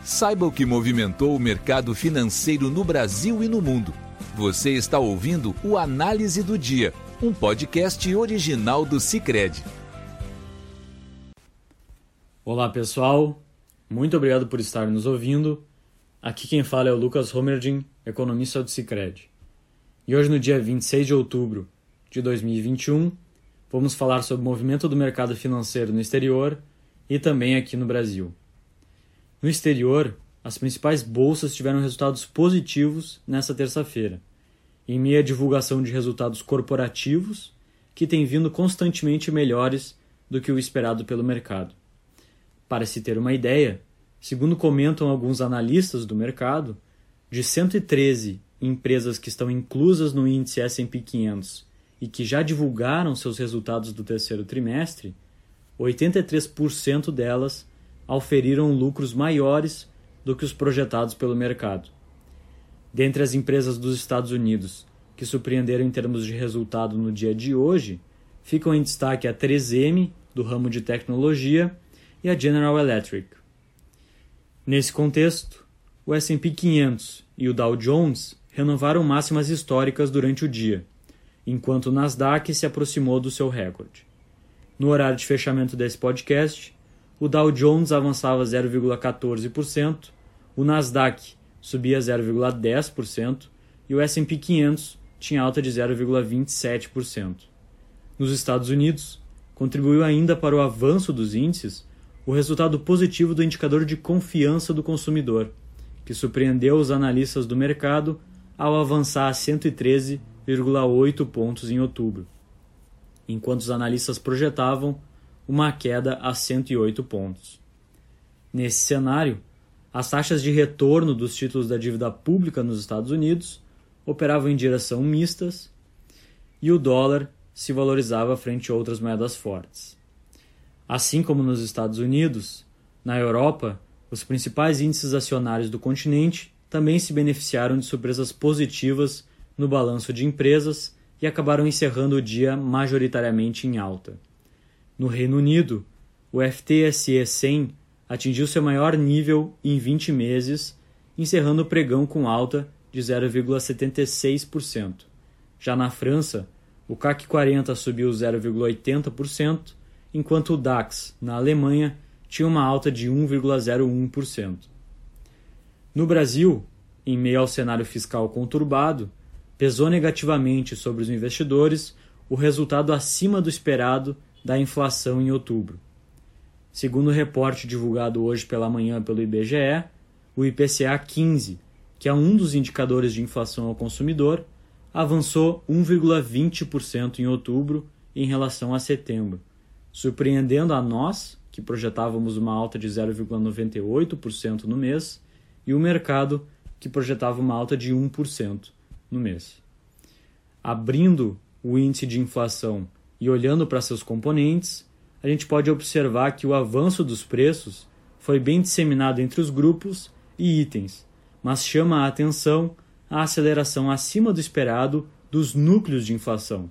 Saiba o que movimentou o mercado financeiro no Brasil e no mundo. Você está ouvindo o Análise do Dia, um podcast original do Sicredi. Olá pessoal, muito obrigado por estar nos ouvindo. Aqui quem fala é o Lucas Homerdin, economista do Sicredi. E hoje, no dia 26 de outubro de 2021, vamos falar sobre o movimento do mercado financeiro no exterior e também aqui no Brasil. No exterior, as principais bolsas tiveram resultados positivos nesta terça-feira, em meio à divulgação de resultados corporativos que têm vindo constantemente melhores do que o esperado pelo mercado. Para se ter uma ideia, segundo comentam alguns analistas do mercado, de 113 empresas que estão inclusas no índice S&P 500 e que já divulgaram seus resultados do terceiro trimestre, 83% delas auferiram lucros maiores do que os projetados pelo mercado. Dentre as empresas dos Estados Unidos que surpreenderam em termos de resultado no dia de hoje, ficam em destaque a 3M, do ramo de tecnologia, e a General Electric. Nesse contexto, o S&P 500 e o Dow Jones renovaram máximas históricas durante o dia, enquanto o Nasdaq se aproximou do seu recorde. No horário de fechamento desse podcast, o Dow Jones avançava 0,14%, o Nasdaq subia 0,10% e o S&P 500 tinha alta de 0,27%. Nos Estados Unidos, contribuiu ainda para o avanço dos índices o resultado positivo do indicador de confiança do consumidor, que surpreendeu os analistas do mercado ao avançar a 113,8 pontos em outubro, enquanto os analistas projetavam uma queda a 108 pontos. Nesse cenário, as taxas de retorno dos títulos da dívida pública nos Estados Unidos operavam em direção mistas e o dólar se valorizava frente a outras moedas fortes. Assim como nos Estados Unidos, na Europa, os principais índices acionários do continente também se beneficiaram de surpresas positivas no balanço de empresas e acabaram encerrando o dia majoritariamente em alta. No Reino Unido, o FTSE 100 atingiu seu maior nível em 20 meses, encerrando o pregão com alta de 0,76%. Já na França, o CAC 40 subiu 0,80%, enquanto o DAX, na Alemanha, tinha uma alta de 1,01%. No Brasil, em meio ao cenário fiscal conturbado, pesou negativamente sobre os investidores o resultado acima do esperado da inflação em outubro. Segundo o reporte divulgado hoje pela manhã pelo IBGE, o IPCA 15, que é um dos indicadores de inflação ao consumidor, avançou 1,20% em outubro em relação a setembro, surpreendendo a nós, que projetávamos uma alta de 0,98% no mês, e o mercado, que projetava uma alta de 1% no mês. Abrindo o índice de inflação e olhando para seus componentes, a gente pode observar que o avanço dos preços foi bem disseminado entre os grupos e itens, mas chama a atenção a aceleração acima do esperado dos núcleos de inflação.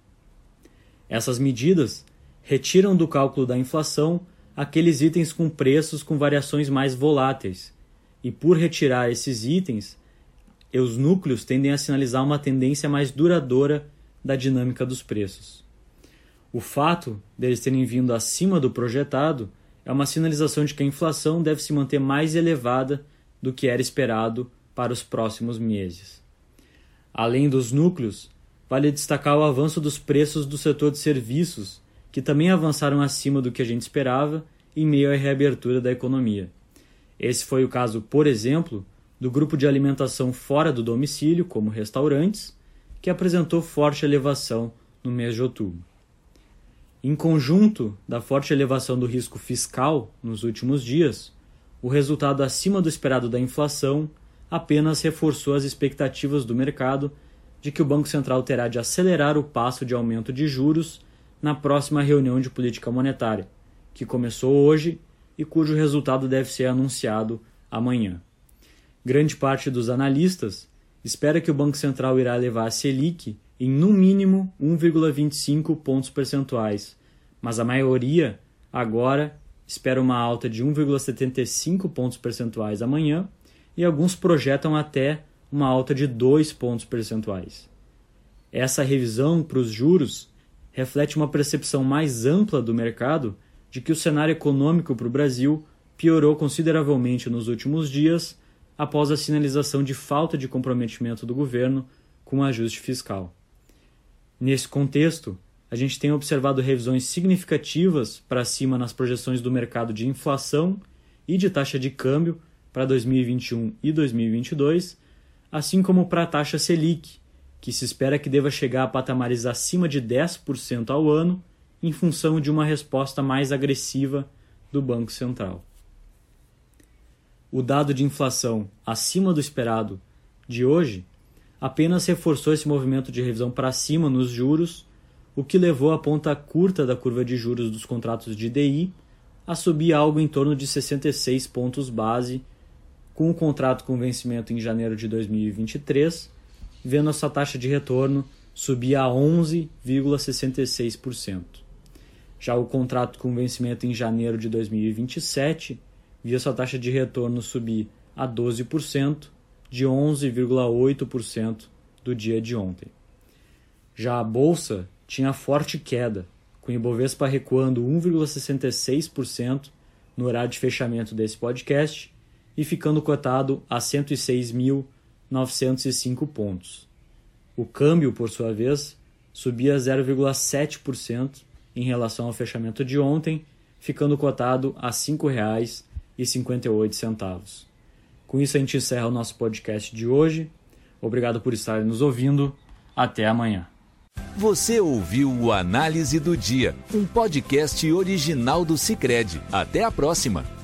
Essas medidas retiram do cálculo da inflação aqueles itens com preços com variações mais voláteis, e por retirar esses itens, os núcleos tendem a sinalizar uma tendência mais duradoura da dinâmica dos preços. O fato deles terem vindo acima do projetado é uma sinalização de que a inflação deve se manter mais elevada do que era esperado para os próximos meses. Além dos núcleos, vale destacar o avanço dos preços do setor de serviços, que também avançaram acima do que a gente esperava em meio à reabertura da economia. Esse foi o caso, por exemplo, do grupo de alimentação fora do domicílio, como restaurantes, que apresentou forte elevação no mês de outubro. Em conjunto da forte elevação do risco fiscal nos últimos dias, o resultado acima do esperado da inflação apenas reforçou as expectativas do mercado de que o Banco Central terá de acelerar o passo de aumento de juros na próxima reunião de política monetária, que começou hoje e cujo resultado deve ser anunciado amanhã. Grande parte dos analistas espera que o Banco Central irá levar a Selic em, no mínimo, 1,25 pontos percentuais, mas a maioria agora espera uma alta de 1,75 pontos percentuais amanhã e alguns projetam até uma alta de 2 pontos percentuais. Essa revisão para os juros reflete uma percepção mais ampla do mercado de que o cenário econômico para o Brasil piorou consideravelmente nos últimos dias após a sinalização de falta de comprometimento do governo com o ajuste fiscal. Nesse contexto, a gente tem observado revisões significativas para cima nas projeções do mercado de inflação e de taxa de câmbio para 2021 e 2022, assim como para a taxa Selic, que se espera que deva chegar a patamares acima de 10% ao ano, em função de uma resposta mais agressiva do Banco Central. O dado de inflação acima do esperado de hoje apenas reforçou esse movimento de revisão para cima nos juros, o que levou a ponta curta da curva de juros dos contratos de DI a subir algo em torno de 66 pontos base, com o contrato com vencimento em janeiro de 2023, vendo essa taxa de retorno subir a 11,66%. Já o contrato com vencimento em janeiro de 2027 viu sua taxa de retorno subir a 12%, de 11,8% do dia de ontem. Já a Bolsa tinha forte queda, com o Ibovespa recuando 1,66% no horário de fechamento desse podcast e ficando cotado a 106.905 pontos. O câmbio, por sua vez, subia 0,7% em relação ao fechamento de ontem, ficando cotado a R$ 5,58. Com isso, a gente encerra o nosso podcast de hoje. Obrigado por estarem nos ouvindo. Até amanhã. Você ouviu o Análise do Dia, um podcast original do Sicredi. Até a próxima!